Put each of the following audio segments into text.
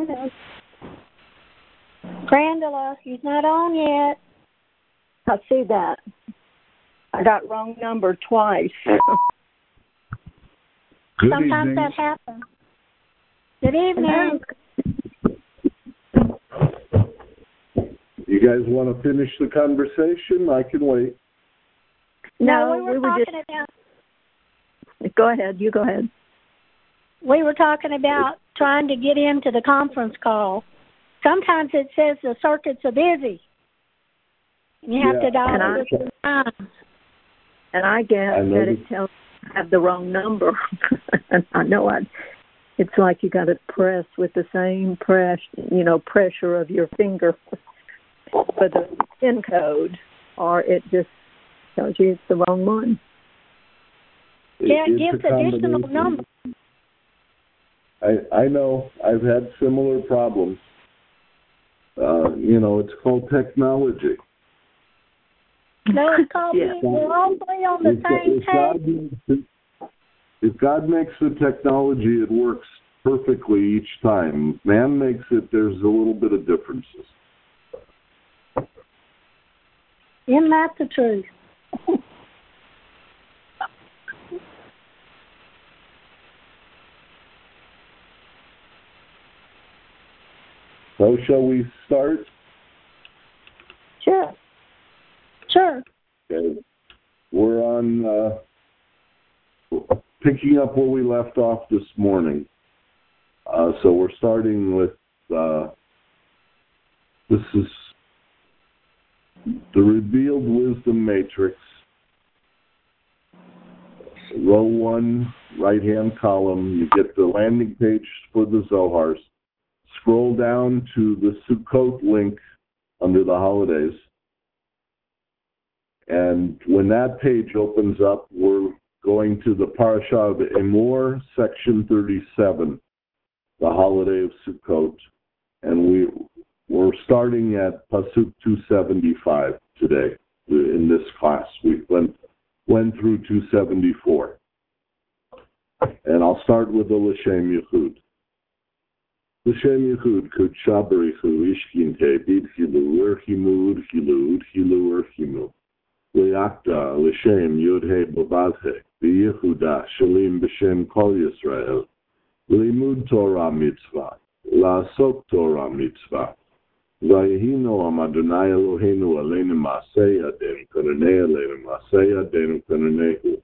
on. Grandela, he's not on yet. I see that. I got wrong number twice. Sometimes evening. That happens. Good evening. You guys want to finish the conversation? I can wait. No, we were talking about... Go ahead. You go ahead. We were talking about trying to get into the conference call. Sometimes it says the circuits are busy. And you have to dial it 3 times. And I guess that it tells you I have the wrong number. And I know it's like you got to press with the same pressure of your finger for the PIN code, or it just tells you it's the wrong one. Yeah, it gives additional numbers. I know. I've had similar problems. It's called technology. No, it's called we're all three on the same page. If God makes the technology, it works perfectly each time. Man makes it, there's a little bit of differences. Isn't that the truth? So shall we start? Sure. Okay. We're on picking up where we left off this morning. So we're starting with this is the Revealed Wisdom Matrix. Row 1, right-hand column. You get the landing page for the Zohars. Scroll down to the Sukkot link under the holidays. And when that page opens up, we're going to the Parasha of Emor, section 37, the holiday of Sukkot. And we're starting at Pasuk 275 today in this class. We went through 274. And I'll start with the L'Shem Yichud. L'Shem Yichud, Kudsha Barichu, Ishkinte, Bidchilu, Urchimu, Urchilu, Udchilu, Urchimu. Leakta, L'Shem, Yudhe, Babadhe, B'Yehuda, Shalim, B'Shem, Kol Yisrael, Limud Torah Mitzvah, La'asok Torah Mitzvah, Vayehino Am Adonai Eloheinu Aleinu Ma'aseh Yadeinu Kananei Aleinu Ma'aseh Yadeinu Kananehu.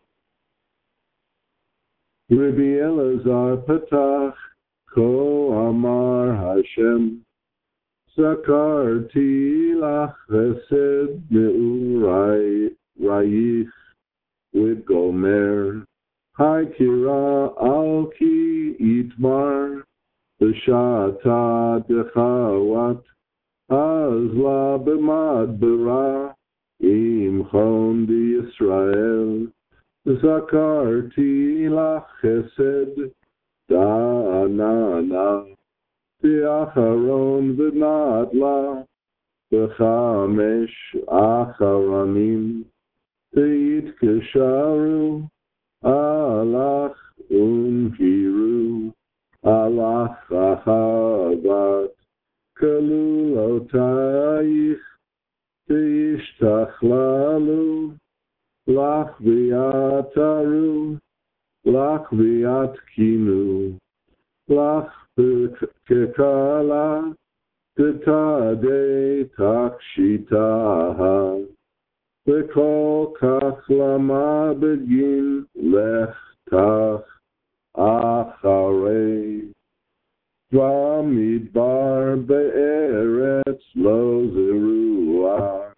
Rabbi Elazar Patach, Ko Amar Hashem, Zakarti lach chesed me'urayich with Gomer, Haikira al ki itmar, B'shata dechawat, Azla b'madbara, Imchon d'Yisrael, Zakarti lach chesed, Da'anana, B'acharon v'nadla, B'chamesh acharonim, B'yitkesharu, Alach unhiru, Alach achavat, Kalulotayich, B'yishtachlalu, Lach v'yataru, Lach v'yatkinu, Lach Kekala, Tade Takshitaha, Bekol Kachlama Begin Lech Tach Acharei, Vamidbar Be'eretz Lo Zeruah.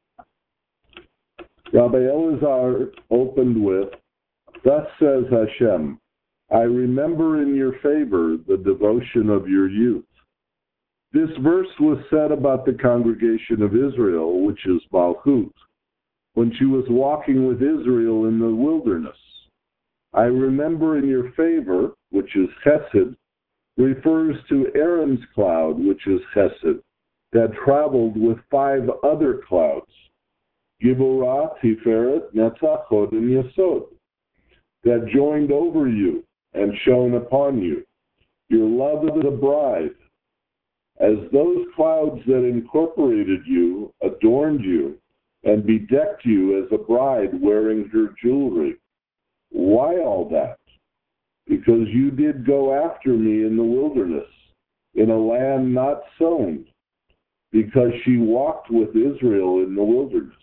Rabbi Elazar opened with, Thus says Hashem, I remember in your favor the devotion of your youth. This verse was said about the congregation of Israel, which is Malchut, when she was walking with Israel in the wilderness. I remember in your favor, which is Chesed, refers to Aaron's cloud, which is Chesed, that traveled with 5 other clouds, Giborah, Tiferet, Netzach, Hod, and Yesod, that joined over you and shone upon you. Your love of the bride, as those clouds that incorporated you, adorned you, and bedecked you as a bride wearing her jewelry. Why all that? Because you did go after me in the wilderness, in a land not sown, because she walked with Israel in the wilderness.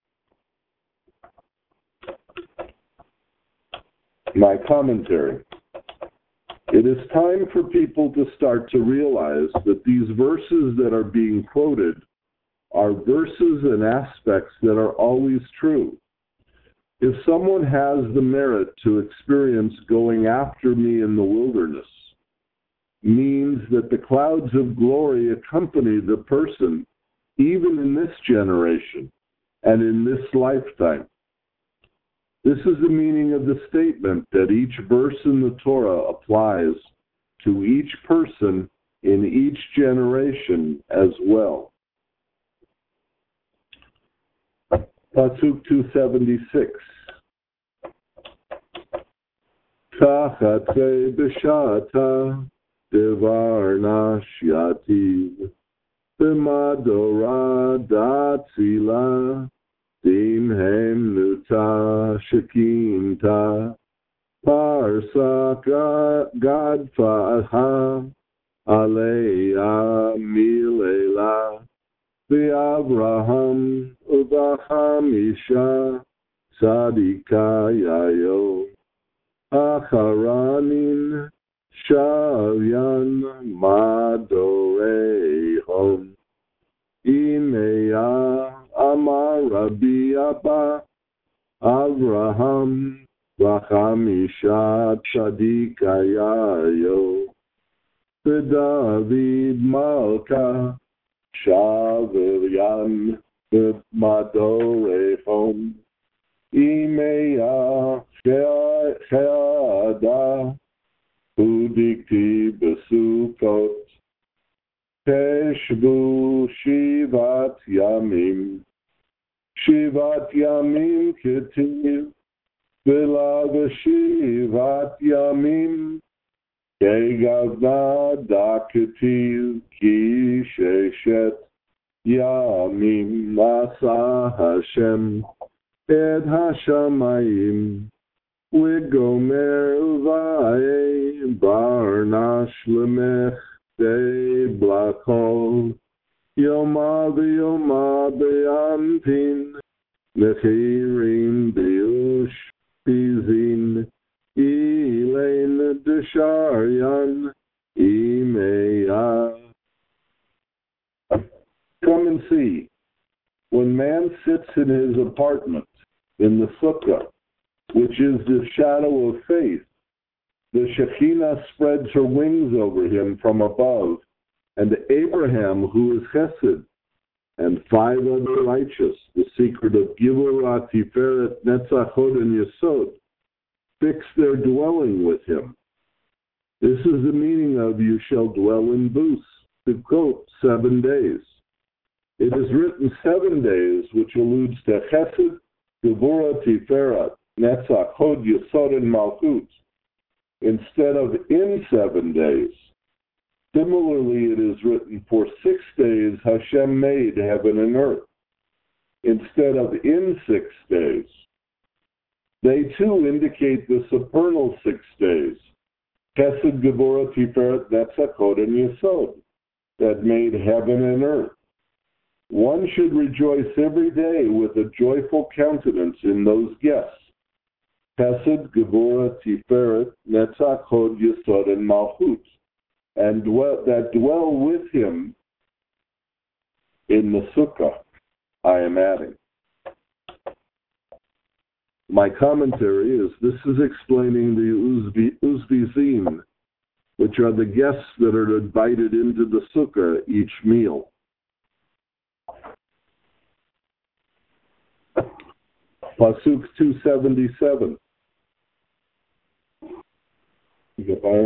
My commentary. It is time for people to start to realize that these verses that are being quoted are verses and aspects that are always true. If someone has the merit to experience going after me in the wilderness, means that the clouds of glory accompany the person, even in this generation and in this lifetime. This is the meaning of the statement that each verse in the Torah applies to each person in each generation as well. Pasuk 276. Tachatze b'shata devar nashiativ b'madora datzila dimhem nuta shekinta parsa gadfaha aleya milela v'Avraham uvachamisha tzadikayayo acharanin shavyan madorehom imeya amar Rabbi Abba Avraham v'chamisha tzadikayayo v'David Malka Shavyan v'madorehom imeya Sheada Udikti Besukot Teshbu Shivat Yamim Ketiv V'la V'Shivat Yamim Kegavna Daketiv Ki Sheshet Yamim Nasa Hashem Ed Hashamayim Wigomer Vae Barnash Lemech De Blakol Yoma Be'antin Mechirim Beush Pizin Elaine Desharyan Imeya. Come and see. When man sits in his apartment, in the sukkah, which is the shadow of faith, the Shekhinah spreads her wings over him from above, and Abraham, who is Chesed, and 5 other righteous, the secret of Givurah, Tiferet, Netzach, Hod, and Yesod, fix their dwelling with him. This is the meaning of you shall dwell in booths, to quote 7 days. It is written 7 days, which alludes to Chesed, Gevurah, Tiferet, Netzach, Hod, Yesod, and Malchut, instead of in 7 days. Similarly, it is written, for 6 days Hashem made heaven and earth, instead of in 6 days. They too indicate the supernal 6 days, Chesed, Gevurah, Tiferet, Netzach, Hod, and Yesod, that made heaven and earth. One should rejoice every day with a joyful countenance in those guests, Chesed, Gevurah, Tiferet, Netzach, Hod, Yesod, and Malchut, and dwell with him in the sukkah. I am adding. My commentary is this is explaining the Uzvizim, which are the guests that are invited into the sukkah each meal. Pasuk 277. You get by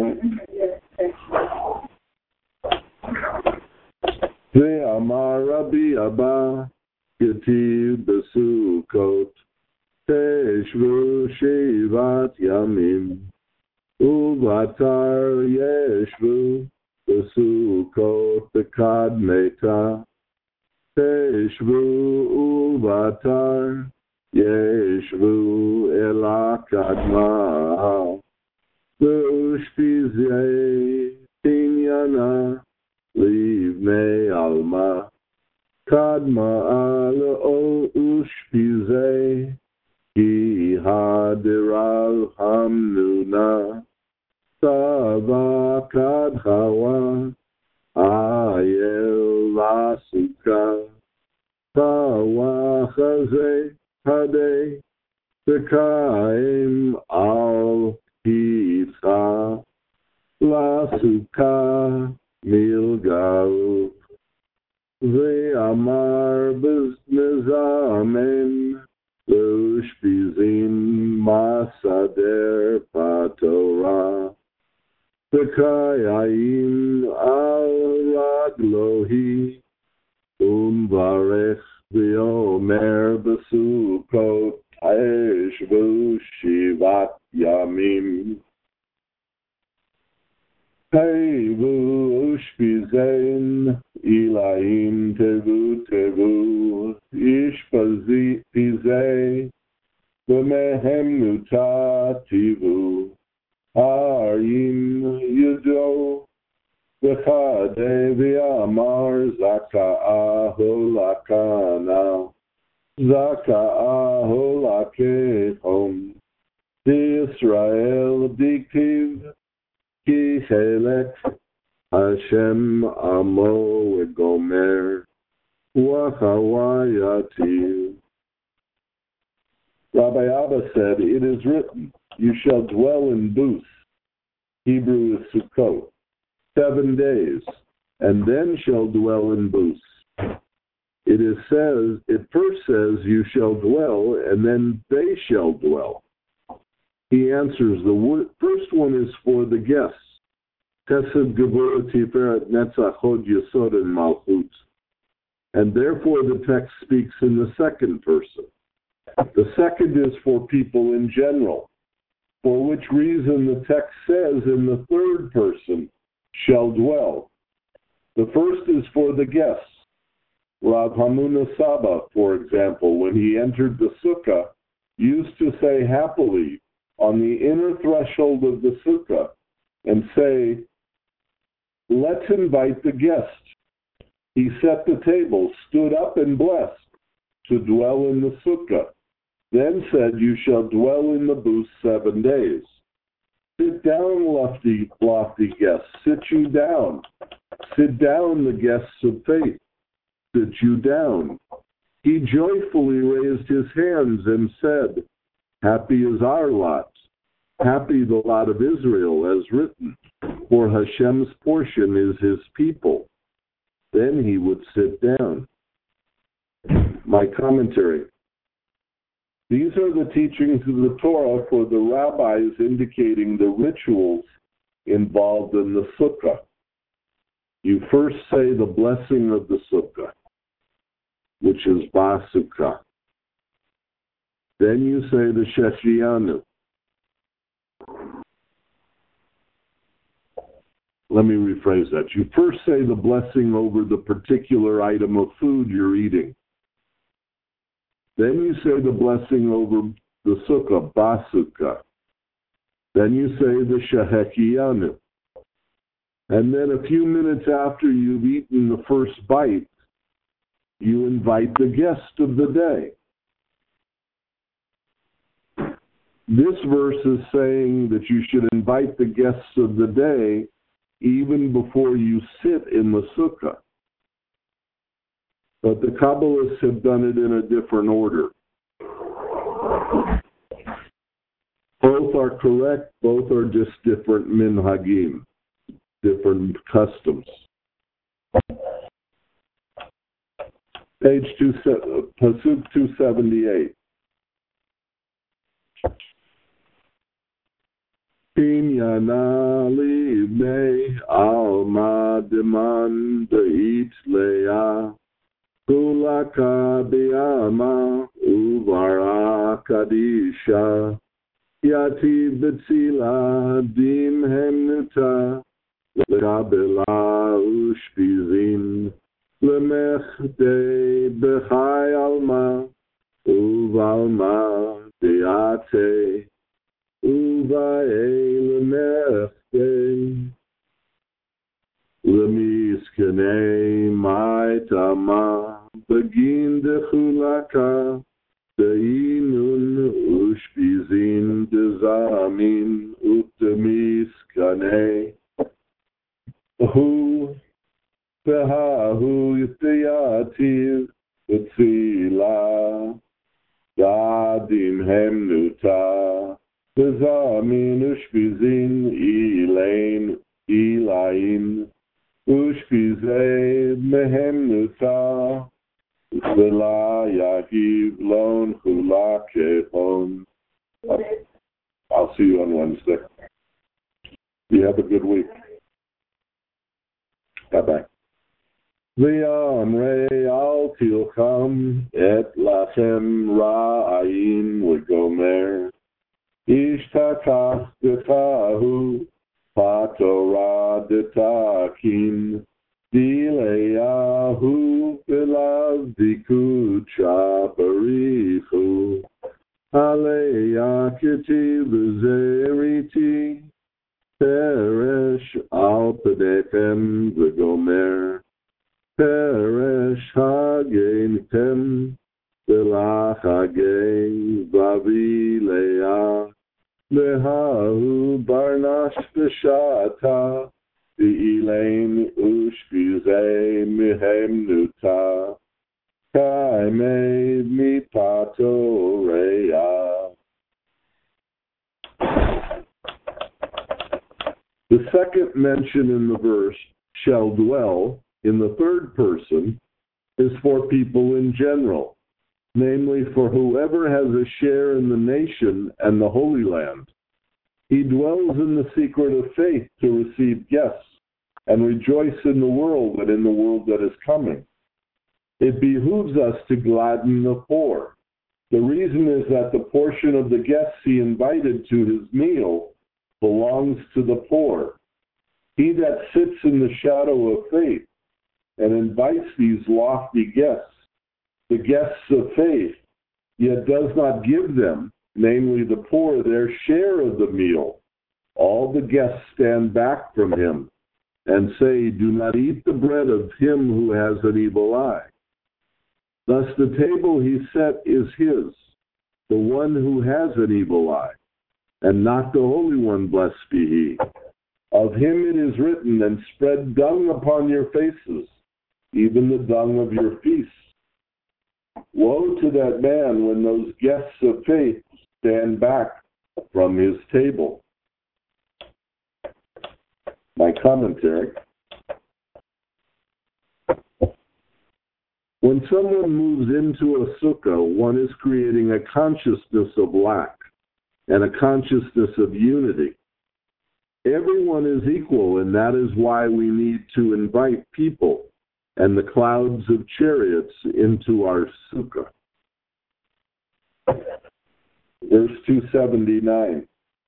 that? Ve'amar Rabbi Abba Ketiv Besukot Teshvu Shivat Yamim Uvatar Yeshvu Besukot לקדמתה, תשבו ובתר, ישבו אל הקדמה, ואושפיזי עניינה לבני עלמה, קדמה לאושפיזי, כי הדרל המנונה, סבא קדחווה, אייל לסוכה, תווחזי הדי, וקיים על פיתחה, לסוכה מלגל, ואמר בזמן, לאושפיזין מסדר פתורה, וקיים על רגלוהי, ומברך ואומר בסוכות, תשבו 7 ימים. תבו אושפיזין, אלוהים תבו, אשפזי, ומהמנותה תבו, הערים ידעו, וחדה ואמר זכאהו לקנה, זכאהו לקחום, בישראל דכתיב, כי חלק השם עמו וגומר, wachawayati. Rabbi Abba said, it is written, you shall dwell in booths, Hebrew is Sukkot, 7 days, and then shall dwell in booths. It first says, you shall dwell, and then they shall dwell. He answers, the first one is for the guests. Chesed Gevurah Tiferet Netzach Hod Yesod and Malchut. And therefore the text speaks in the second person. The second is for people in general, for which reason the text says in the third person, shall dwell. The first is for the guests. Rav Hamuna Saba, for example, when he entered the sukkah, used to say happily on the inner threshold of the sukkah and say, let's invite the guests. He set the table, stood up and blessed to dwell in the sukkah, then said, you shall dwell in the booth 7 days. Sit down, lofty guests, sit you down. Sit down, the guests of faith. Sit you down. He joyfully raised his hands and said, happy is our lot, happy the lot of Israel, as written, for Hashem's portion is his people. Then he would sit down. My commentary. These are the teachings of the Torah for the rabbis indicating the rituals involved in the sukkah. You first say the blessing of the sukkah, which is Basukkah. Then you say the Sheshianu. Let me rephrase that. You first say the blessing over the particular item of food you're eating. Then you say the blessing over the sukkah, Basukkah. Then you say the Shehechiyanu. And then a few minutes after you've eaten the first bite, you invite the guest of the day. This verse is saying that you should invite the guests of the day even before you sit in the sukkah. But the Kabbalists have done it in a different order. Both are correct, both are just different minhagim, different customs. Page 2, Pasuk 278. Pinyana libnei alma demand deit leah kulaka biyama uvara kadisha yati betzila dim hemnuta לקבלה ושפיזין, למחדי בחי עלמא, ובעלמא דיעתי, ובאי למחדי. למסכני מייתמה, בגין דחולקה, דאינון ושפיזין דזמין ותמיסכני. הוא וההוא יתייתיב בתפילה, דעדים הם נוטה, דזמין ושפיזין אילין, ושפיזי מהם נוטה, ולא יהיב לון חולה כחון. I'll see you on Wednesday. You have a good week. Bye-bye. ויאמרי אל תלחם את לכם רעים וגומר, ישתכח דתהו פתורה דתקין, דילהו בלב דקודשה בריחו, עליה כתיב בזריתי, פרש על פניכם וגומר, פרש הגנתם ולך הגן ואבי לאה, להוא ברנש בשעתה, ואילן ושפיזי מהם נוטה, כימי מפתו ריאה. The second mention in the verse, shall dwell, in the third person, is for people in general, namely for whoever has a share in the nation and the Holy Land. He dwells in the secret of faith to receive guests and rejoice in the world and in the world that is coming. It behooves us to gladden the poor. The reason is that the portion of the guests he invited to his meal belongs to the poor. He that sits in the shadow of faith and invites these lofty guests, the guests of faith, yet does not give them, namely the poor, their share of the meal. All the guests stand back from him and say, do not eat the bread of him who has an evil eye. Thus the table he set is his, the one who has an evil eye, and not the Holy One, blessed be he. Of him it is written, and spread dung upon your faces, even the dung of your feasts. Woe to that man when those guests of faith stand back from his table. My commentary. When someone moves into a sukkah, one is creating a consciousness of lack and a consciousness of unity. Everyone is equal, and that is why we need to invite people and the clouds of chariots into our sukkah. Verse 279.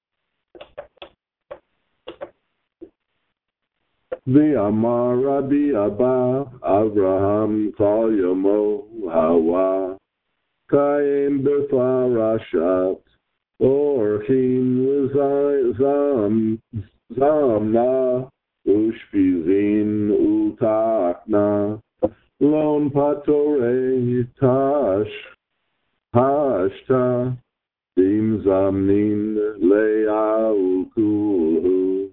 V'amar Rabbi Abba Avraham kol yomo hawa kayim b'farashat orchim zamna ushpizin utakna lon patorei hashta dim zamnin le'a ukulhu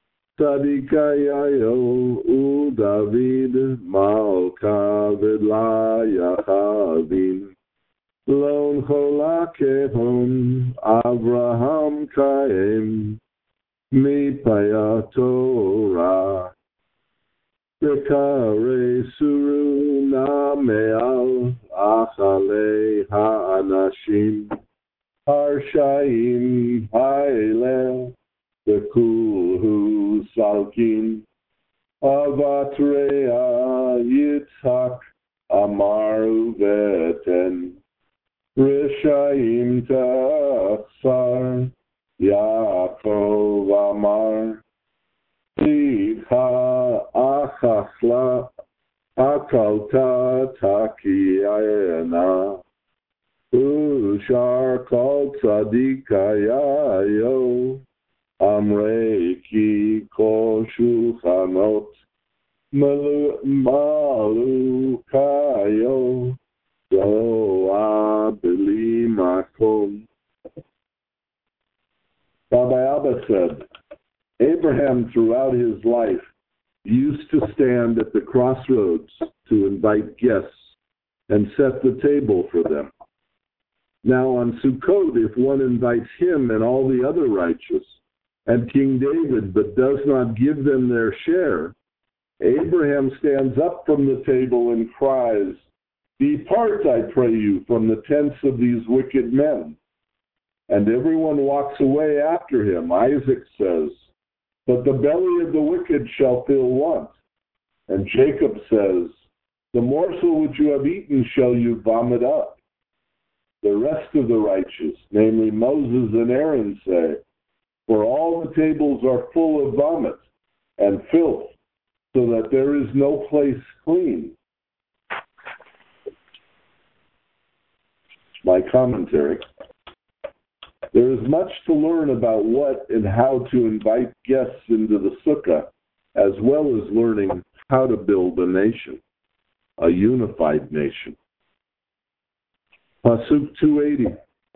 Tzadikayayo u David malka v'la yachavin lon cholakehon Avraham kaim mipaya Torah v'karei suru na me'al achalei ha'anashim harshaim ha'eleh Kulhu Salkin Avatreya Yitzhak Amaru Veten Rishaim Tachsar Yaakov Amar Icha achachla akalta takiayana. Ushar kol tzadikayayo. Amreiki kol shulchanot. Malukayo. Zo'abili makom. Rabbi Abba said, Abraham throughout his life used to stand at the crossroads to invite guests and set the table for them. Now on Sukkot, if one invites him and all the other righteous and King David but does not give them their share, Abraham stands up from the table and cries, "Depart, I pray you, from the tents of these wicked men." And everyone walks away after him. Isaac says, "But the belly of the wicked shall fill want." And Jacob says, "The morsel which you have eaten shall you vomit up." The rest of the righteous, namely Moses and Aaron, say, "For all the tables are full of vomit and filth, so that there is no place clean." My commentary. There is much to learn about what and how to invite guests into the sukkah, as well as learning how to build a nation, a unified nation. Pasuk 280.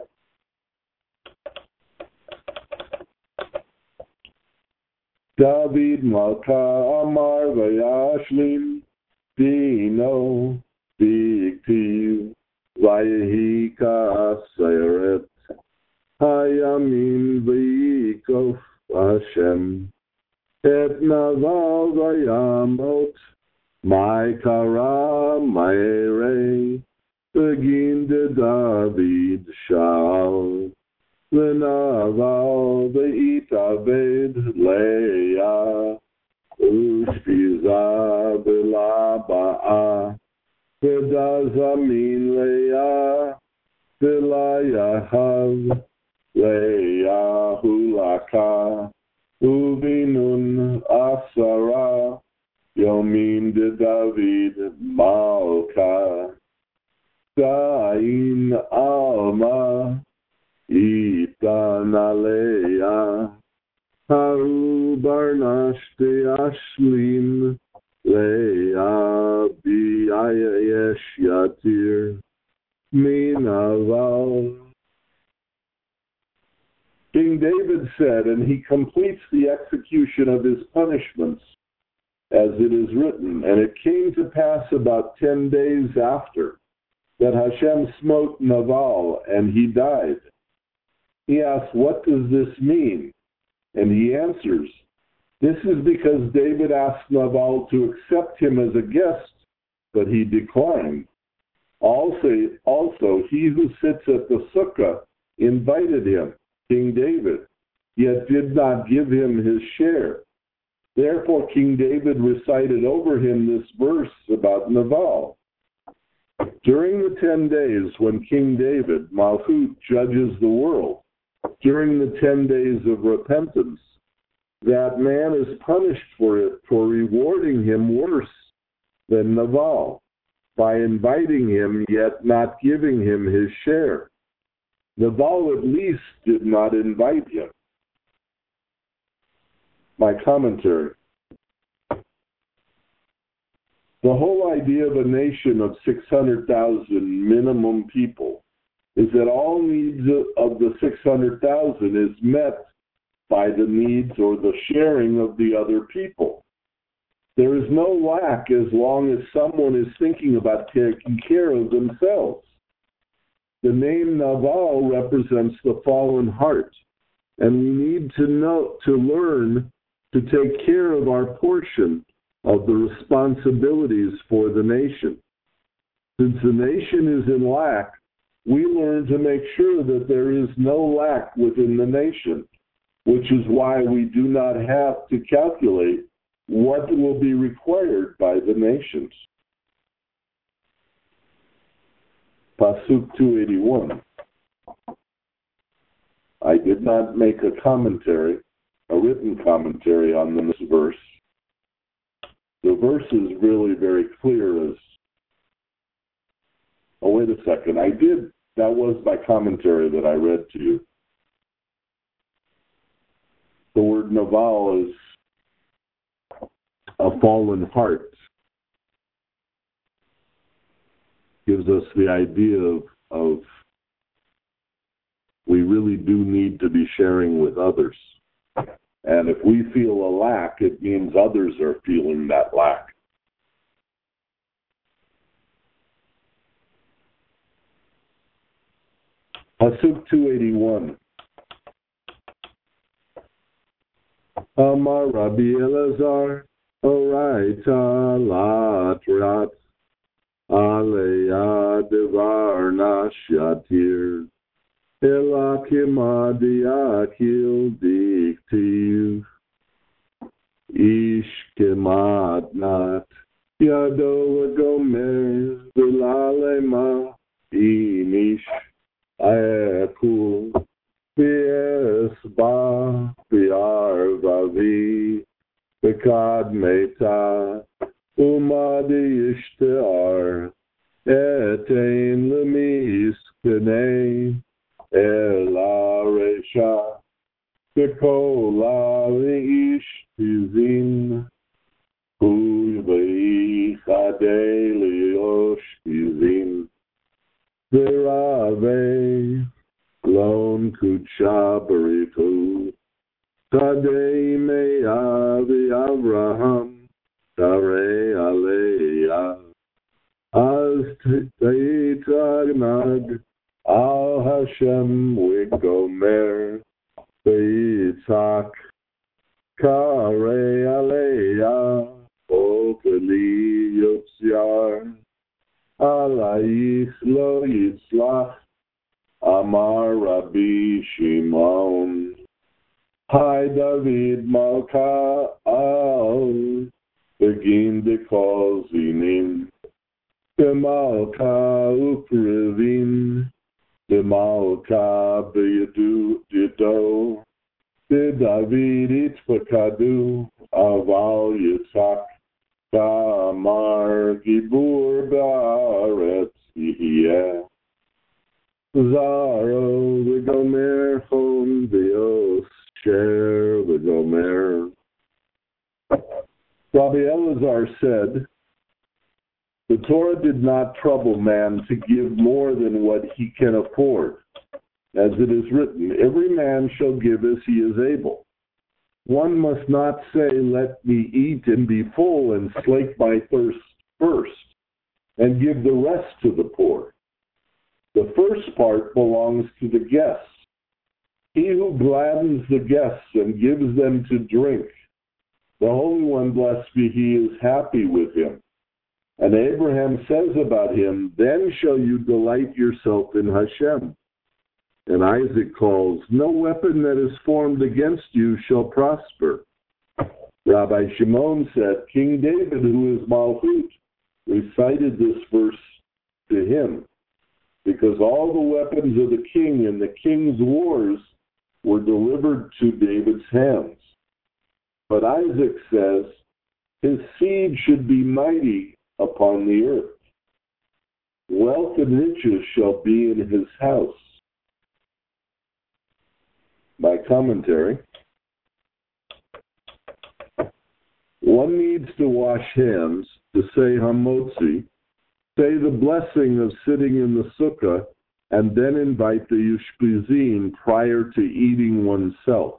David Malka Amar Vayashlim Dino Biktiv Vayehi Ka'aseret Hayamin V'yikof Hashem Et Naval Vayamot Mai Kara Mairei Begin de David Shal V'naval V'itaved Leah Ushpiza V'laba'a V'dazamin Leah V'layahav Leah Hulaka Uvinun Asara Yomim de David Malka Dain Alma Itan Aleya Haru Barnashte Ashlim Leah Biayesh Yatir Minaval. King David said, and he completes the execution of his punishments, as it is written, and it came to pass about 10 days after that Hashem smote Naval, and he died. He asks, "What does this mean?" And he answers, "This is because David asked Naval to accept him as a guest, but he declined. Also, he who sits at the sukkah invited him, King David, yet did not give him his share. Therefore King David recited over him this verse about Naval. During the 10 days when King David, Malchut, judges the world, during the 10 days of repentance, that man is punished for it, for rewarding him worse than Naval, by inviting him yet not giving him his share. Naval at least did not invite him." My commentary. The whole idea of a nation of 600,000 minimum people is that all needs of the 600,000 is met by the needs or the sharing of the other people. There is no lack as long as someone is thinking about taking care of themselves. The name Naval represents the fallen heart, and we need to learn to take care of our portion of the responsibilities for the nation. Since the nation is in lack, we learn to make sure that there is no lack within the nation, which is why we do not have to calculate what will be required by the nations. Pasuk 281. I did not make a commentary, a written commentary on this verse. The verse is really very clear as, oh, wait a second, that was my commentary that I read to you. The word Naval is a fallen heart. Gives us the idea of we really do need to be sharing with others. And if we feel a lack, it means others are feeling that lack. Pasuk 281. Amar Rabbi Elazar, Oraita Latrat, Aleya Devar Nashatir, Elakima Diakil Diktiv, Ish Kemat Nat, Yado Gomer, Vilalema, Inish, Ayakul, Viesba, Viarvavi, Vikad Meta, Umadi Ishtar, Etain Lemis Kene, Ela Resha, Vikola Ish Tizin, Uvei Chadei Liosh Tizin, Virave, Lon Kucha Baritu, Tadei Me'avi Avraham, Tare Aleya, Az Teitagnag, Al Hashem Wigomer, Beitzak, Kare Aleya, Opeli Yotziar, Alayis Lo Yitzlach, Amar Rabbi Shimon, Hi David Malka Al, Begin de Kozinin, De Malka Ukrivin, De Malka Beyadu Dido, De David Itfakadu, Aval Yitzhak, Amar Gibur Ba'aretz Yihiyeh, Zaro V'gomer Chom V'yos Sher V'gomer. Rabbi Elazar said, the Torah did not trouble man to give more than what he can afford. As it is written, every man shall give as he is able. One must not say, let me eat and be full and slake my thirst first, and give the rest to the poor. The first part belongs to the guests. He who gladdens the guests and gives them to drink, the Holy One, blessed be he, is happy with him. And Abraham says about him, then shall you delight yourself in Hashem. And Isaac calls, no weapon that is formed against you shall prosper. Rabbi Shimon said, King David, who is Malchut, recited this verse to him, because all the weapons of the king and the king's wars were delivered to David's hands. But Isaac says, his seed should be mighty upon the earth. Wealth and riches shall be in his house. My commentary. One needs to wash hands to say Hamotzi, say the blessing of sitting in the sukkah, and then invite the Ushpizin prior to eating oneself.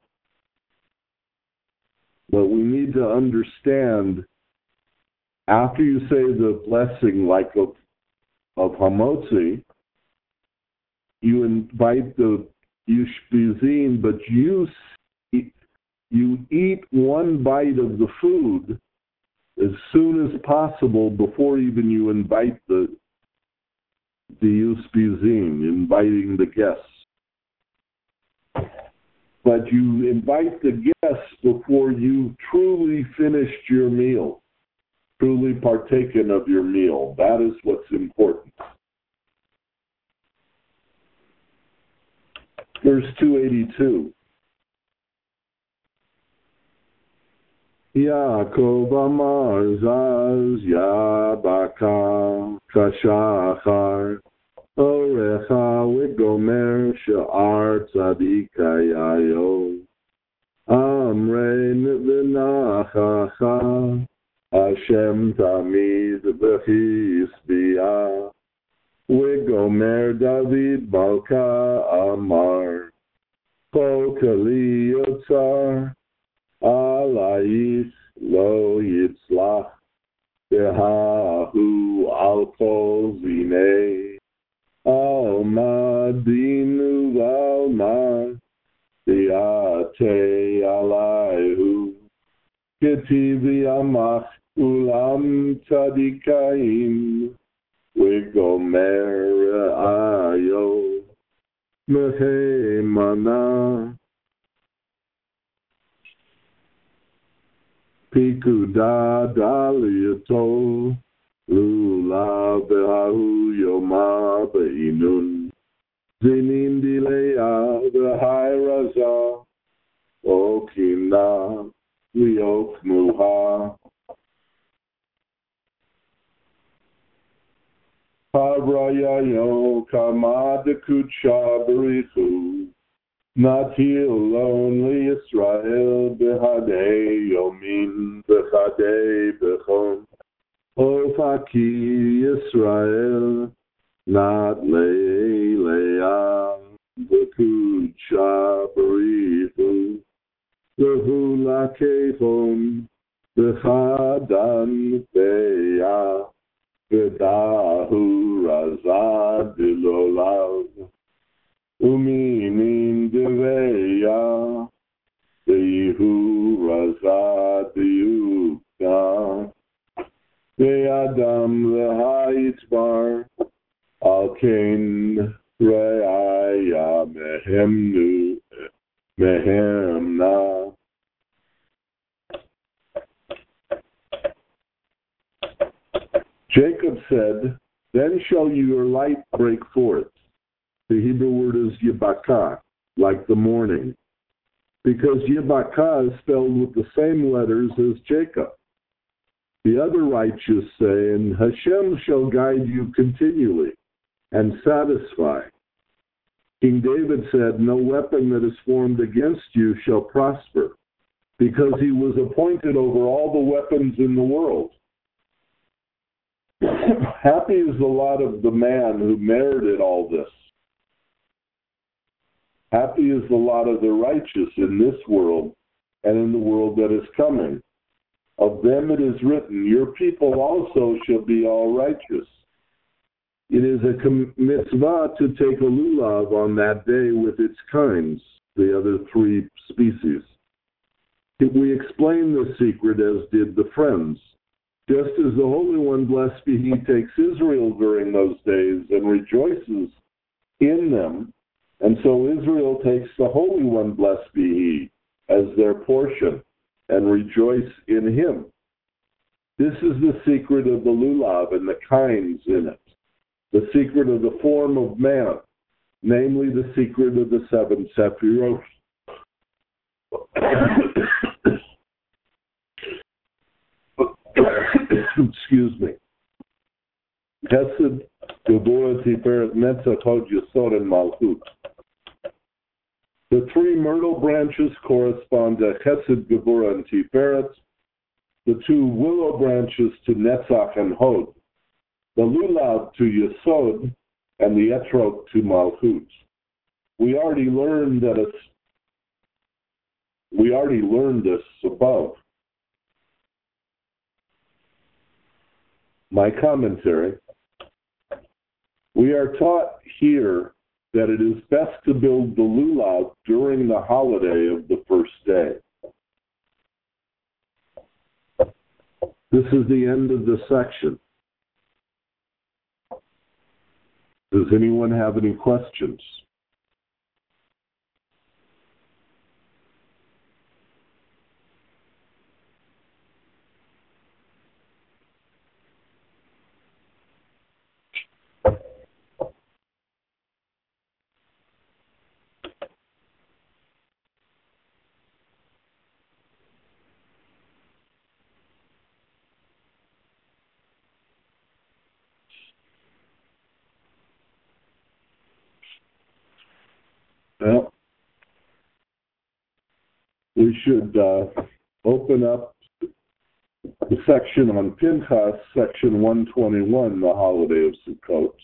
But we need to understand, after you say the blessing like of Hamotzi, you invite the Ushpizin, but you eat one bite of the food as soon as possible before even you invite the Ushpizin, inviting the guests. But you invite the guests before you truly finished your meal, truly partaken of your meal. That is what's important. Verse 282. Yaakov Amar Zaz Yabaka Kashachar Orecha Wigomer Sha'ar Tzadikayayo Amrein V'nachacha Hashem Tamid V'chisbiyah Wigomer David Malka Amar Kokali Yotzar Alais Lo Yitzlach Behahu Al Kol Zinei Alma Dinu Alma Diate Alaihu Ketivi Amach Ulam Tzadikaim Wigomer Ayo Mehemana Pikuda Daliato Lula Behahu Yoma Beinun Zinin Dilea Behairaza Okina Liok Muha Havrayayo Kamadekucha Berichu Natil lonely Israel Behadei Yomin Behadei Bechon Ofaki Israel Not Leilea Bekucha Berichu Behula Kefon Behadan Beya Bedahu Razad Dilolav Umimin Deveya Dehu Razad Diukta Be'adam Lehaitbar Alkein Reaya Mehemnu Mehemna Jacob said, then shall your light break forth. The Hebrew word is Yibaka, like the morning, because Yibaka is spelled with the same letters as Jacob. The other righteous say, and Hashem shall guide you continually and satisfy. King David said, no weapon that is formed against you shall prosper, because he was appointed over all the weapons in the world. Happy is the lot of the man who merited all this. Happy is the lot of the righteous in this world and in the world that is coming. Of them it is written, your people also shall be all righteous. It is a mitzvah to take a lulav on that day with its kinds, the other three species. We explain the secret as did the friends. Just as the Holy One, blessed be He, takes Israel during those days and rejoices in them, and so Israel takes the Holy One, blessed be He, as their portion and rejoice in Him. This is the secret of the lulav and the kinds in it, the secret of the form of man, namely the secret of the seven Sephirot. Excuse me. Chesed, Gevurah, Tiferet, Netzach, Hod, Yesod, and Malchut. The three myrtle branches correspond to Chesed, Gevurah, and Tiferet. The two willow branches to Netzach and Hod. The lulav to Yesod, and the etrog to Malchut. We already learned this above. My commentary. We are taught here that it is best to build the lulav during the holiday of the first day. This is the end of the section. Does anyone have any questions? Well, we should open up the section on Pinchas, section 121, the holiday of Sukkot.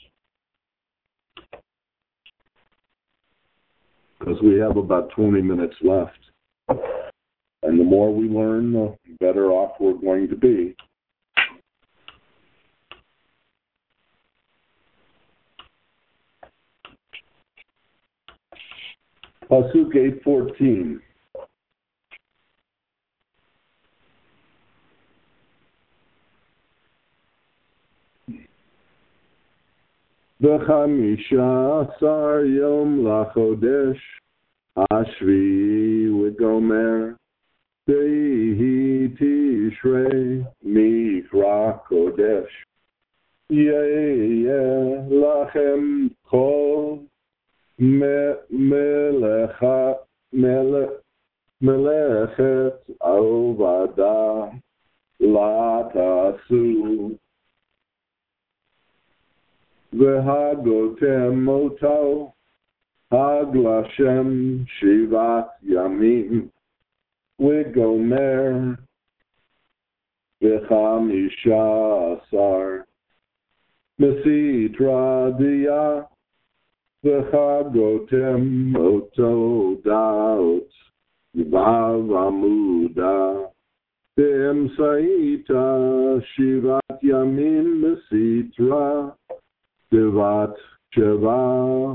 Because we have about 20 minutes left. And the more we learn, the better off we're going to be. Pasuk 8:14. ו-15 יום לחודש השביעי וגומר ויהי תשרי מקרא קודש יהיה לכם כל מלאכת עבודה לא תעשו והגותם אותו הגלשם 7 ימים וגומר 15 מסתרא דיה וחגותם אותו דעות ו' עמודה באמצעית 7 ימים מסתרא דבת 7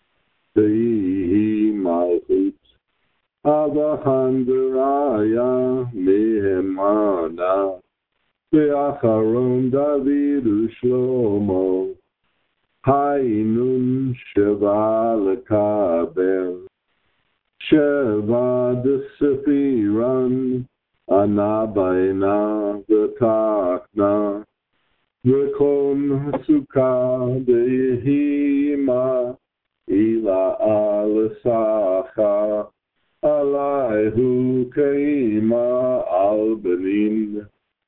ויהי מלכות אברהם וראיה מהימנה ואחרון דוד ושלמה היינו 7 לקבל 7 דספירן ענה בעינה ותקנה וכל סוכה דהימה אילה לסחה עליהו כאימה על בנין.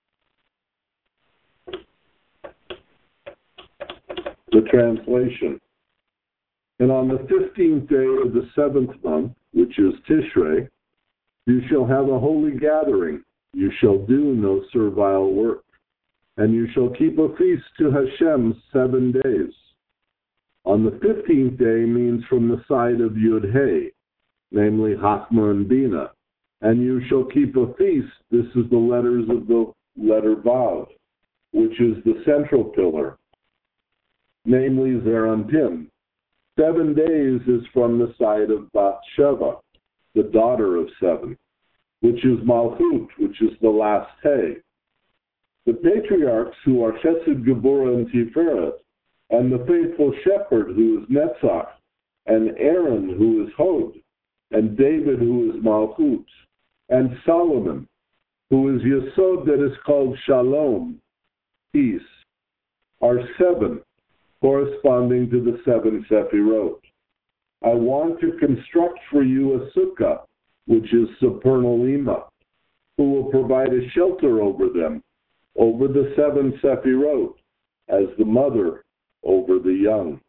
The translation. And on the 15th day of the 7th month, which is Tishrei, you shall have a holy gathering. You shall do no servile work. And you shall keep a feast to Hashem 7 days. On the 15th day means from the side of Yud-Hey, namely Chachma and Bina. And you shall keep a feast. This is the letters of the letter Vav, which is the central pillar, namely Zeranpin. 7 days is from the side of Bat Sheva, the daughter of 7, which is Malchut, which is the last Hey. The patriarchs who are Chesed, Geburah, and Tiferet, and the faithful shepherd who is Netzach, and Aaron who is Hod, and David who is Malchut, and Solomon who is Yesod that is called Shalom, peace, are 7, corresponding to the 7 Sephirot. I want to construct for you a sukkah, which is supernal Ima, who will provide a shelter over them, over the 7 Sephirot, as the mother over the young.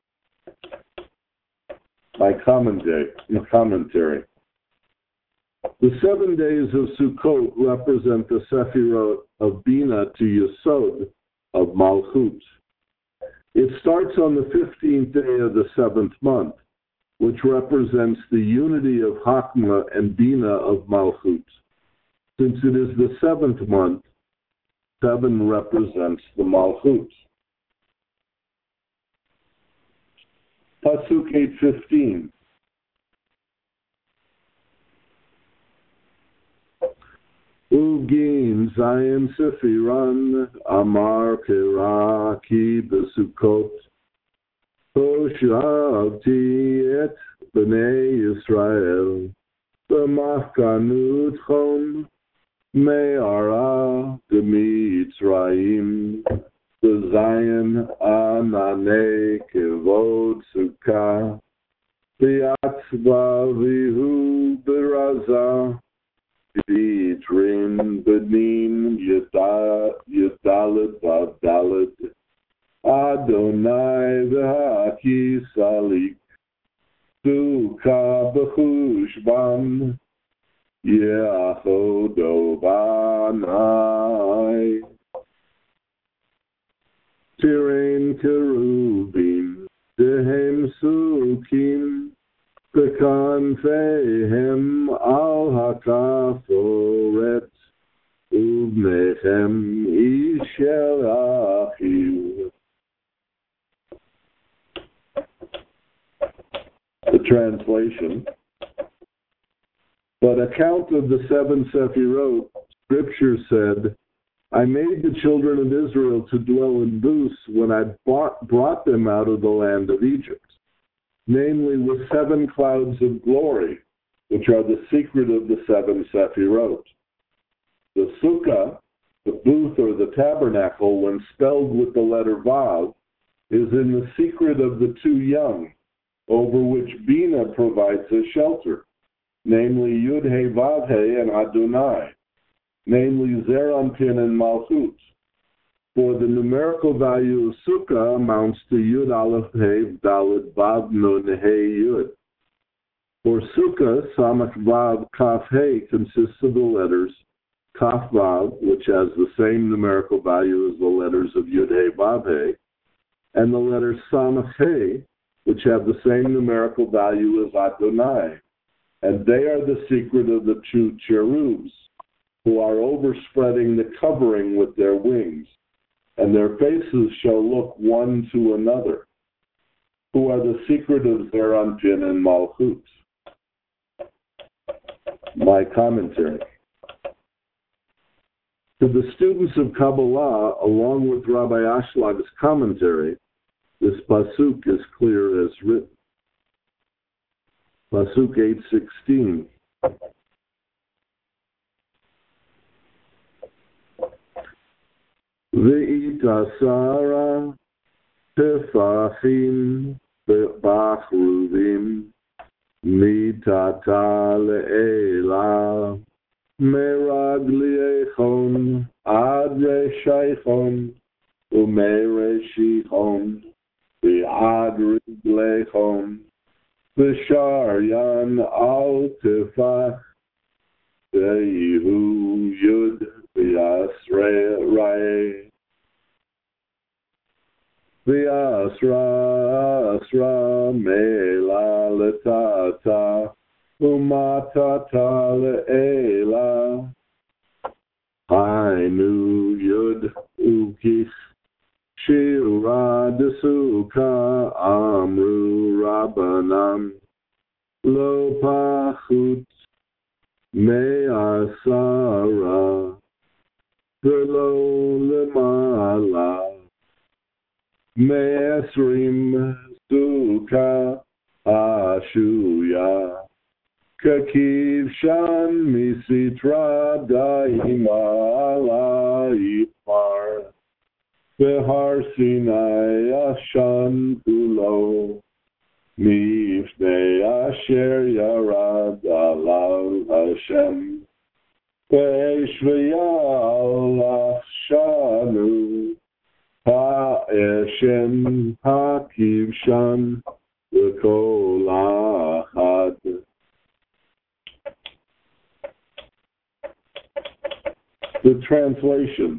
My commentary. The 7 days of Sukkot represent the Sephirot of Bina to Yesod of Malchut. It starts on the 15th day of the 7th month, which represents the unity of Chachma and Bina of Malchut. Since it is the 7th month, 7 represents the Malchut. Pasuk 8:15. Ugin Zayin Sefiran Amar Keraki Besukot Hoshavti et Bnei Yisrael B'machkanut Chom Me'ara D'Mitzrayim B'Zayin Anane Kevod Sukkah V'yatzva Vihu B'Razah B'Trin B'Nin Yadalet V'Dalet Adonai V'Haki Salik Tu Sukkah b'chushban, Ye'achodo banai. Tirain kerubim, Dehem sukim, Bekanfehem al hakaforet, Ubnechem ishel achiv. The translation. But account of the seven Sephirot, Scripture said, I made the children of Israel to dwell in booths when I brought them out of the land of Egypt, namely with 7 clouds of glory, which are the secret of the 7 Sephirot. The sukkah, the booth or the tabernacle, when spelled with the letter Vav, is in the secret of the 2 young, over which Bina provides a shelter, namely Yud-He Vav-He and Adonai, namely Zeranpin and Malchut. For the numerical value of Sukkah amounts to Yud Aleph He Dalet Vav Nun He Yud. For Sukkah, Samach Vav Kaf He consists of the letters Kaf Vav, which has the same numerical value as the letters of Yud He Vav He, and the letters Samach He, which have the same numerical value as Adonai. And they are the secret of the 2 cherubs, who are overspreading the covering with their wings, and their faces shall look one to another, who are the secret of Zeranpin and Malchut. My commentary. To the students of Kabbalah, along with Rabbi Ashлаг's commentary, this pasuk is clear as written. Pasuk 8:16. Ve'itasara tefachim b'achruvim mitata le'ela meragliechon ad reshaychon u'mereshichon v'ad riglechon v'sharyan al tefach ve'ihu yud v'yasre V'asra me'ela letata u'matata le'ela Hainu yud ukich shira desuka amru rabbanan lo pachut me'asara v'lo lemala Me'esrim suka ashuya kakiv shan misitra daima alaifar v'har sinai ashan kulo mifnei asher yarad alav Hashem ve'esh v'yalach shanu Ha'eshem ha'kivshan v'kol ahad. The translation.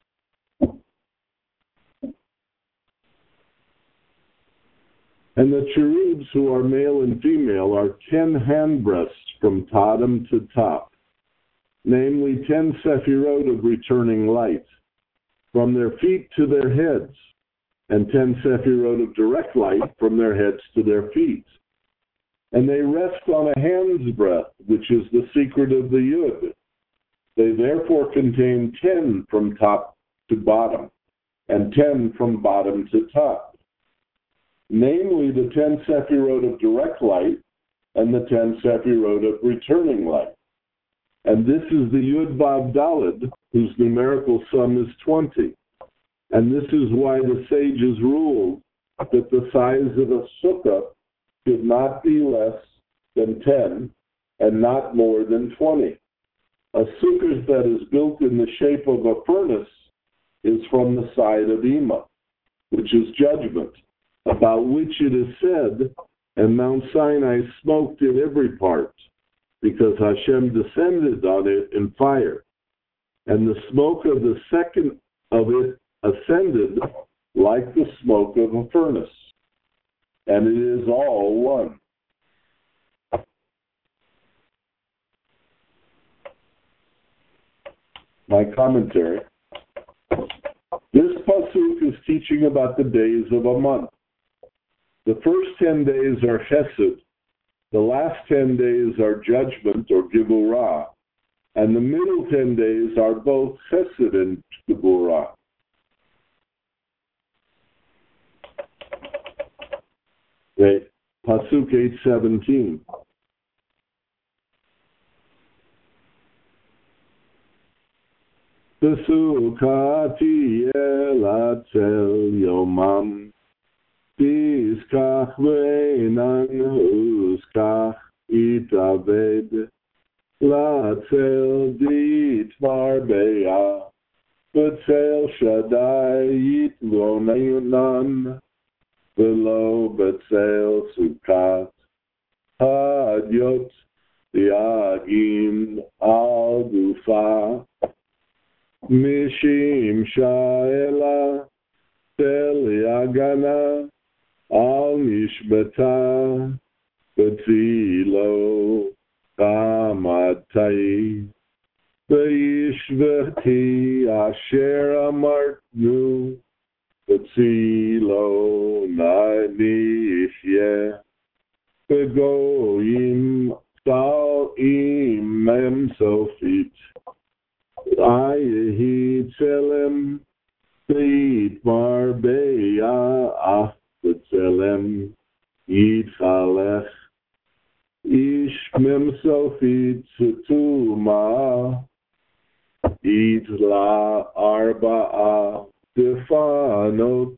And the cherubs who are male and female are 10 handbreadths from bottom to top, namely 10 sephirot of returning light, from their feet to their heads, and 10 sephirot of direct light from their heads to their feet. And they rest on a hand's breadth, which is the secret of the Yud. They therefore contain 10 from top to bottom, and 10 from bottom to top. Namely, the 10 sephirot of direct light, and the 10 sephirot of returning light. And this is the Yud Vav Daled, whose numerical sum is 20. And this is why the sages ruled that the size of a sukkah should not be less than 10 and not more than 20. A sukkah that is built in the shape of a furnace is from the side of Ima, which is judgment, about which it is said, And Mount Sinai smoked in every part, because Hashem descended on it in fire. And the smoke of the second of it ascended like the smoke of a furnace. And it is all one. My commentary. This pasuk is teaching about the days of a month. The first 10 days are Chesed. The last 10 days are judgment or Gevurah. And the middle 10 days are both Chesed and Gevurah. Okay. Pasuk 8:17. Besukati elatel yomam Tizkach ve'enan uskach itaved Latzel ditvar be'ah Betzel shaddai yitlonan Velo betzel sukat Hadyot Yagim al gufa Mishim sha'ela Tel yagana Al mishbata Betzilo Kamatai Beishvati Asher amartnu Betzilo Na'nishye Begoyim Sal Imem Sofit Ayehi Tzelem Beit Marbeya B'Tzelem Yitchalech Ish Mem Sofit Tzutuma Yitla Arba'a Defanot.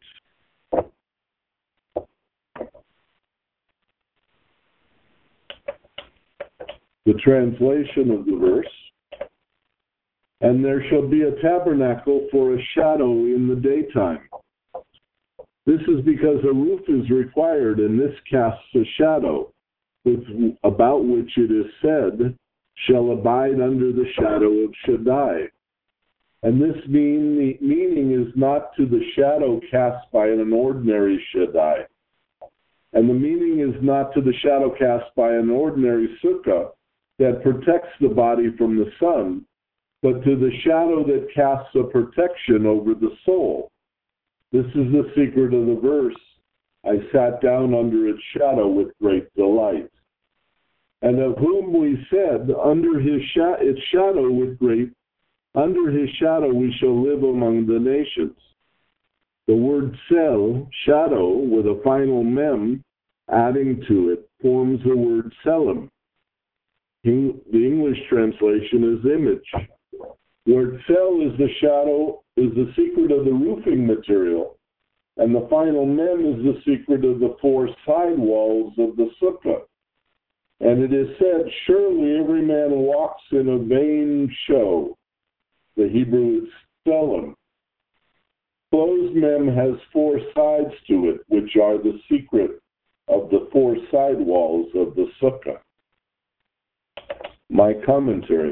The translation of the verse. And there shall be a tabernacle for a shadow in the daytime. This is because a roof is required, and this casts a shadow, about which it is said, shall abide under the shadow of Shaddai. And this meaning is not to the shadow cast by an ordinary Shaddai. And the meaning is not to the shadow cast by an ordinary sukkah that protects the body from the sun, but to the shadow that casts a protection over the soul. This is the secret of the verse. I sat down under its shadow with great delight. And of whom we said, under his shadow we shall live among the nations. The word sel, shadow, with a final mem adding to it, forms the word selim. The English translation is image. Word sel is the shadow, is the secret of the roofing material, and the final mem is the secret of the four side walls of the sukkah. And it is said, surely every man walks in a vain show. The Hebrew is selim. Closed mem has four sides to it, which are the secret of the four side walls of the sukkah. My commentary.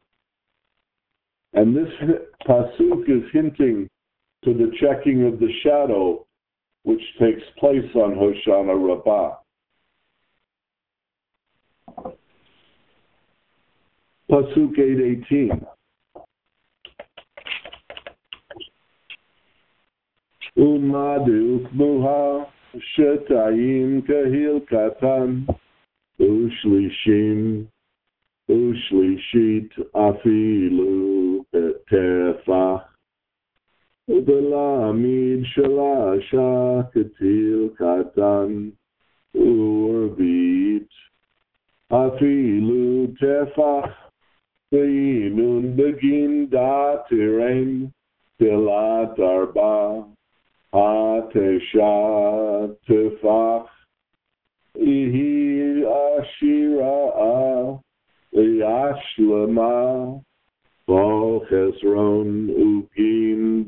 And this pasuk is hinting to the checking of the shadow, which takes place on Hoshana Rabbah. Pasuk 8:18. Umadu ukmuha shetayim kahil katan ushlishim Ushlishit afilu tefach Ubelamid shalasha ketil katan Urbit afilu tefach Ve'inun begin datirein Tilat arba Hatesha tefach Ihi ashira'ah Yashlama, Bal Chesron, Ugim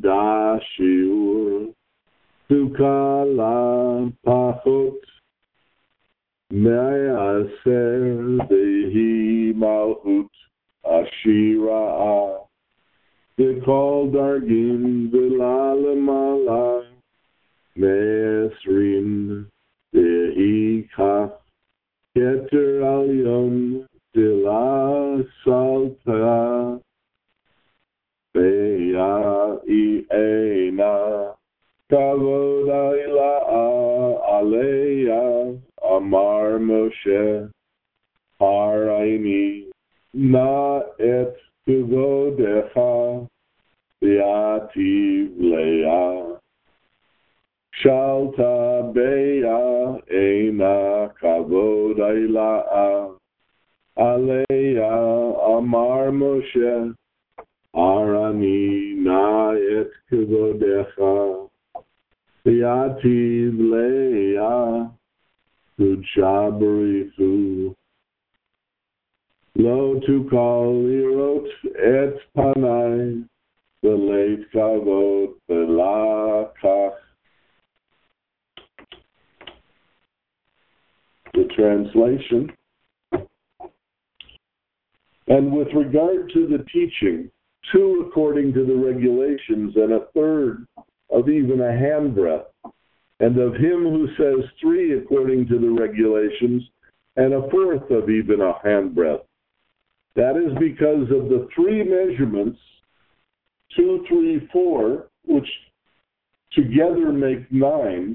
Dashiur, Tukala Pachot, Me'aser Dehi Malchut Ashira Dekol Dargin V'Lalemala Me'esrin Dehi Kaf Keter Alyon Dila Salta Beya Iena Kavod Aila Aleya Amar Moshe Haraini Na Et Kivodecha Beativ Leah Shalta Beya Eina Kavod Aila Aleya Amar Moshe Arani Na Et Kivodecha Beativ Leah Kudshabarifu Lo Tukal Lirot Et Panai Beleit Kavod Belakach. The translation. And with regard to the teaching, 2 according to the regulations, and a third of even a handbreadth, and of him who says 3 according to the regulations, and a fourth of even a handbreadth. That is because of the 3 measurements, 2, 3, 4, which together make 9,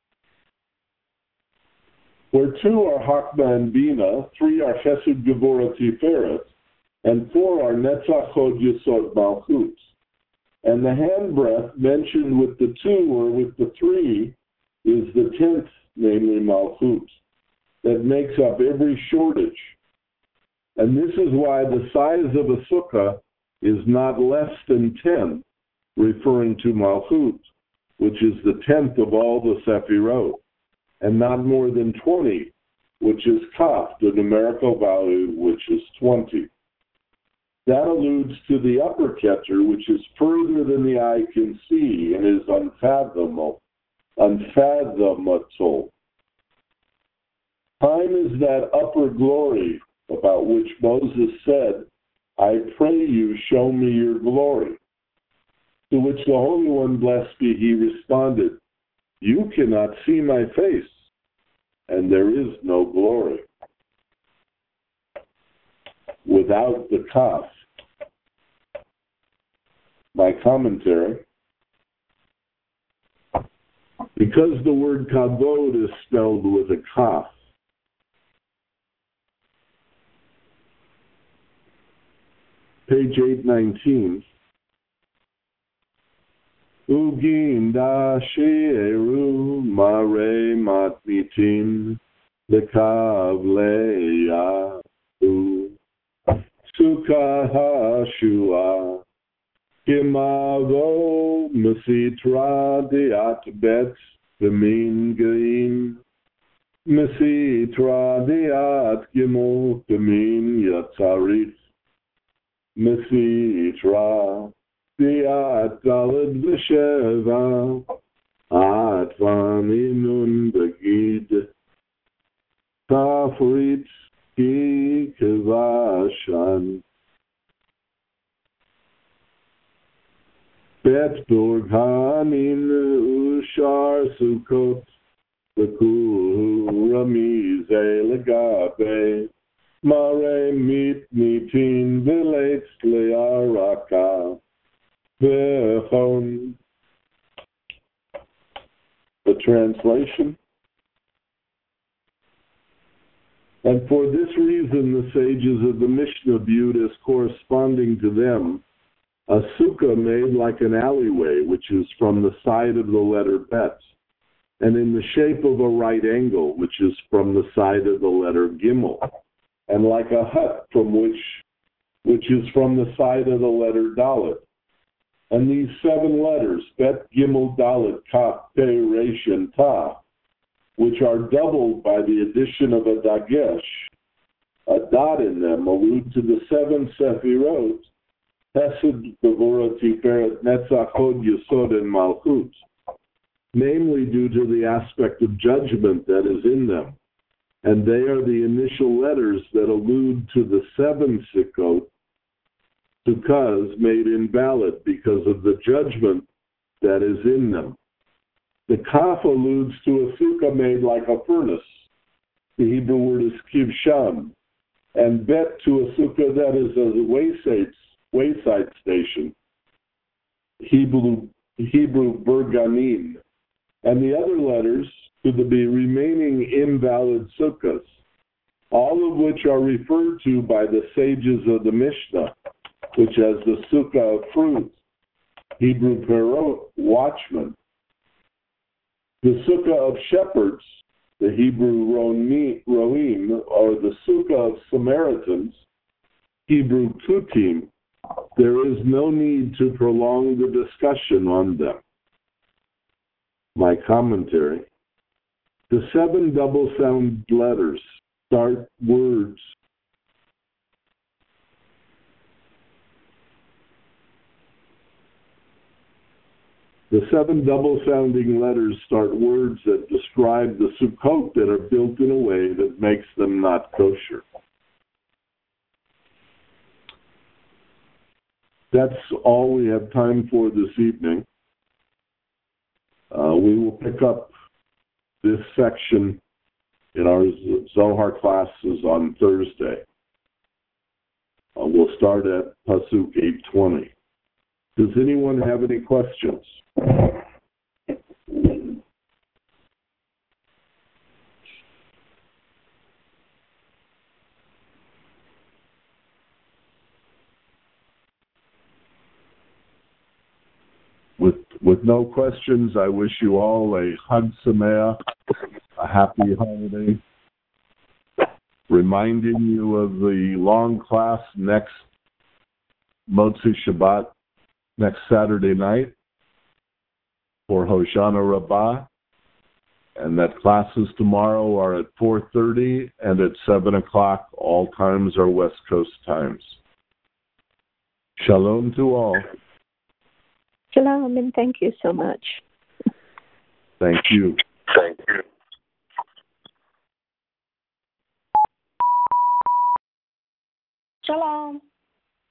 where 2 are Hakma and Bina, 3 are Chesed Gevurah Tiferet, and 4 are Netzach Hod Yesod Malchut. And the handbreadth mentioned with the 2 or with the 3 is the 10th, namely Malchut, that makes up every shortage. And this is why the size of a sukkah is not less than 10, referring to Malchut, which is the 10th of all the Sefirot, and not more than 20, which is Kaf, the numerical value, which is 20. That alludes to the upper Keter, which is further than the eye can see and is unfathomable. Time is that upper glory about which Moses said, I pray you, show me your glory. To which the Holy One, blessed be he, responded, you cannot see my face, and there is no glory. Without the Kaf. My commentary. Because the word kavod is spelled with a Kaf, page 819, Ugin da she'eru mare matmitin lekav le'yahu sukkah hashua Kimavo Mesitra Diat Bet Bemin Gain Mesitra Diat Gimel Bemin Yatzarif Mesitra Diat Dalad B'Sheva Atvaminun Begid Tafrit Ki Kivashan Bet Burghanin Ushar Sukkot Beku Ramize Legabe Mare Mitin Velates Learaka Vechon. The translation. And for this reason the sages of the Mishnah viewed as corresponding to them a sukkah made like an alleyway, which is from the side of the letter Bet, and in the shape of a right angle, which is from the side of the letter Gimel, and like a hut which is from the side of the letter Dalet. And these 7 letters, Bet, Gimel, Dalet, Kaf, Pei, Resh, and Ta, which are doubled by the addition of a Dagesh, a dot in them, allude to the 7 Sefirot, Chesed, Gevurah, Tiferet, Netzach, Hod, Yesod, and Malchut, namely due to the aspect of judgment that is in them, and they are the initial letters that allude to the 7 Sukkot, sukkahs made invalid because of the judgment that is in them. The Kaf alludes to a sukkah made like a furnace. The Hebrew word is kivsham, and Bet to a sukkah that is a wayside station. Hebrew berganim, and the other letters to the remaining invalid sukkahs, all of which are referred to by the sages of the Mishnah, which has the sukkah of fruit, Hebrew perot, watchman, the sukkah of shepherds, the Hebrew roim, or the sukkah of Samaritans, Hebrew kutim. There is no need to prolong the discussion on them. My commentary. The 7 double sound letters start words. The 7 double-sounding letters start words that describe the Sukkot that are built in a way that makes them not kosher. That's all we have time for this evening. We will pick up this section in our Zohar classes on Thursday. We'll start at Pasuk 820. Does anyone have any questions? With no questions, I wish you all a Chag Sameach, a happy holiday. Reminding you of the long class next Motzi Shabbat, next Saturday night for Hoshana Rabbah, and that classes tomorrow are at 4:30 and at 7 o'clock. All times are West Coast times. Shalom to all. Shalom, and thank you so much. Thank you. Thank you. Shalom.